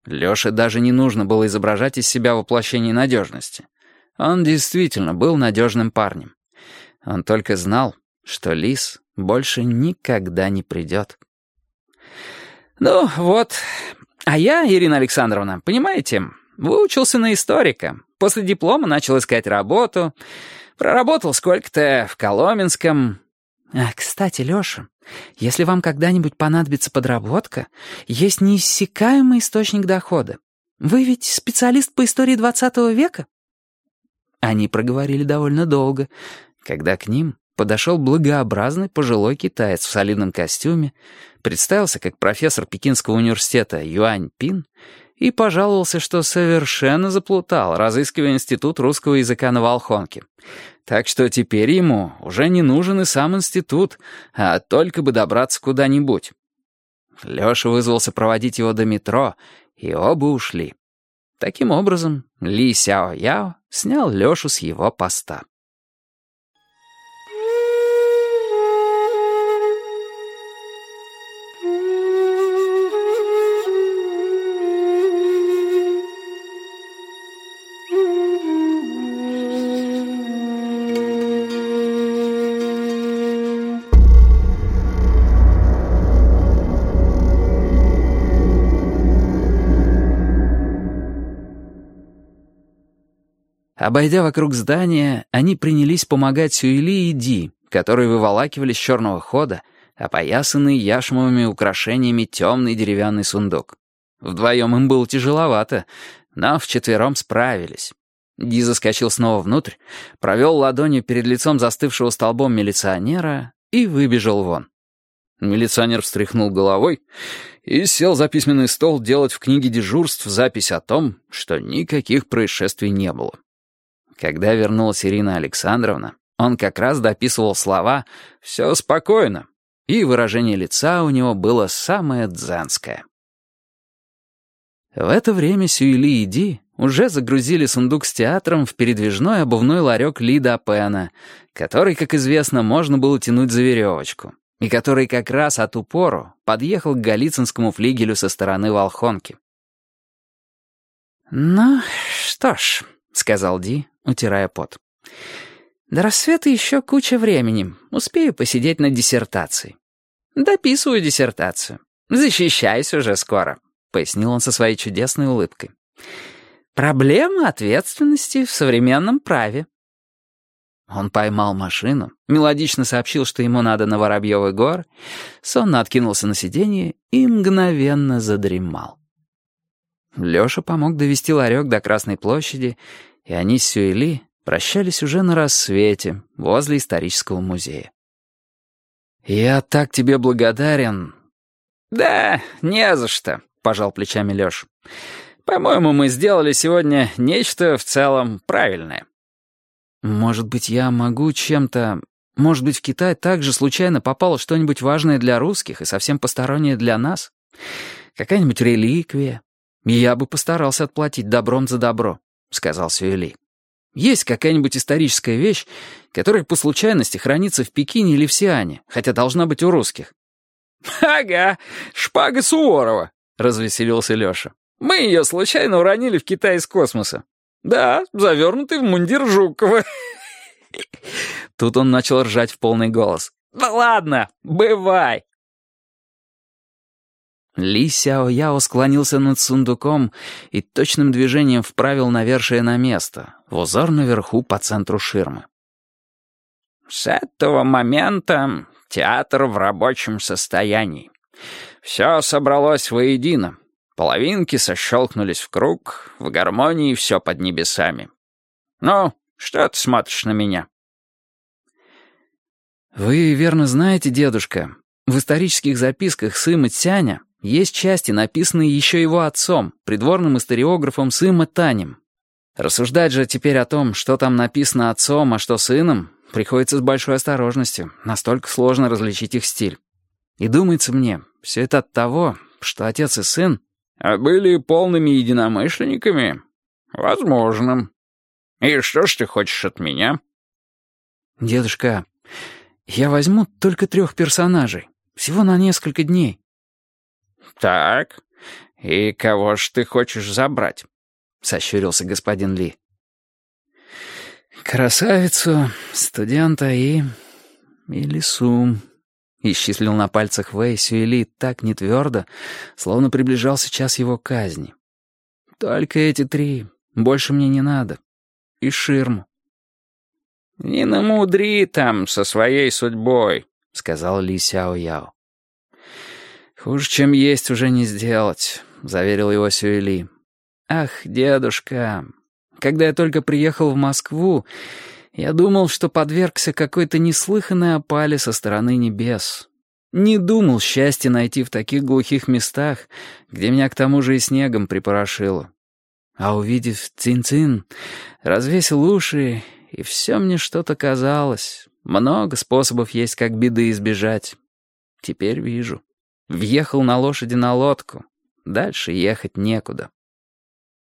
Лёше даже не нужно было изображать из себя воплощение надежности. Он действительно был надежным парнем. Он только знал, что Лис больше никогда не придет. «Ну вот, а я, Ирина Александровна, понимаете, выучился на историка. После диплома начал искать работу. Проработал сколько-то в Коломенском. Кстати, Лёша, если вам когда-нибудь понадобится подработка, есть неиссякаемый источник дохода. Вы ведь специалист по истории XX века?» Они проговорили довольно долго, когда к ним подошел благообразный пожилой китаец в солидном костюме, представился как профессор Пекинского университета Юань Пин и пожаловался, что совершенно заплутал, разыскивая институт русского языка на Волхонке. Так что теперь ему уже не нужен и сам институт, а только бы добраться куда-нибудь. Лёша вызвался проводить его до метро, и оба ушли. Таким образом, Ли Сяо-Яо снял Лёшу с его поста. Обойдя вокруг здания, они принялись помогать Сюэли и Ди, которые выволакивали с черного хода опоясанный яшмовыми украшениями темный деревянный сундук. Вдвоем им было тяжеловато, но вчетвером справились. Ди заскочил снова внутрь, провел ладонью перед лицом застывшего столбом милиционера и выбежал вон. Милиционер встряхнул головой и сел за письменный стол делать в книге дежурств запись о том, что никаких происшествий не было. Когда вернулась Ирина Александровна, он как раз дописывал слова «все спокойно», и выражение лица у него было самое дзенское. В это время Сюэли и Ди уже загрузили сундук с театром в передвижной обувной ларек Лида Пена, который, как известно, можно было тянуть за веревочку, и который как раз от упору подъехал к Голицынскому флигелю со стороны Волхонки. «Ну, что ж», — сказал Ди, утирая пот. «До рассвета еще куча времени. Успею посидеть над диссертацией». «Дописываю диссертацию. Защищаюсь уже скоро», — пояснил он со своей чудесной улыбкой. «Проблема ответственности в современном праве». Он поймал машину, мелодично сообщил, что ему надо на Воробьевы горы, сонно откинулся на сиденье и мгновенно задремал. Лёша помог довести ларек до Красной площади, и они с Сюэли прощались уже на рассвете возле исторического музея. «Я так тебе благодарен». «Да, не за что», — пожал плечами Лёша. «По-моему, мы сделали сегодня нечто в целом правильное». «Может быть, я могу чем-то... Может быть, в Китай также случайно попало что-нибудь важное для русских и совсем постороннее для нас? Какая-нибудь реликвия? И я бы постарался отплатить добром за добро», — сказал Сюэли. «Есть какая-нибудь историческая вещь, которая по случайности хранится в Пекине или в Сиане, хотя должна быть у русских?» «Ага, шпага Суворова», — развеселился Лёша. «Мы её случайно уронили в Китай из космоса. Да, завернутый в мундир Жукова». Тут он начал ржать в полный голос. «Да ладно, бывай». Ли Сяо-Яо склонился над сундуком и точным движением вправил навершие на место, в узор наверху по центру ширмы. «С этого момента театр в рабочем состоянии. Все собралось воедино. Половинки сощелкнулись в круг, в гармонии все под небесами. Ну, что ты смотришь на меня?» «Вы верно знаете, дедушка, в исторических записках Сыма Цяня есть части, написанные еще его отцом, придворным историографом Сыма Танем. Рассуждать же теперь о том, что там написано отцом, а что сыном, приходится с большой осторожностью, настолько сложно различить их стиль. И думается мне, все это от того, что отец и сын были полными единомышленниками? Возможно. И что ж ты хочешь от меня?» «Дедушка, я возьму только 3 персонажей, всего на несколько дней». «Так, «И кого ж ты хочешь забрать?» — сощурился господин Ли. «Красавицу, студента и лису», — исчислил на пальцах Вэй Сюэли так нетвердо, словно приближался час его казни. «Только эти 3, больше мне не надо. И ширму». «Не намудри там со своей судьбой», — сказал Ли Сяо-Яо. «Хуже, чем есть, уже не сделать», — заверил его Сюэли. «Ах, дедушка, когда я только приехал в Москву, я думал, что подвергся какой-то неслыханной опале со стороны небес. Не думал счастья найти в таких глухих местах, где меня к тому же и снегом припорошило. А увидев Цин-Цин, развесил уши, и все мне что-то казалось. Много способов есть, как беды избежать. Теперь вижу. Въехал на лошади на лодку. Дальше ехать некуда».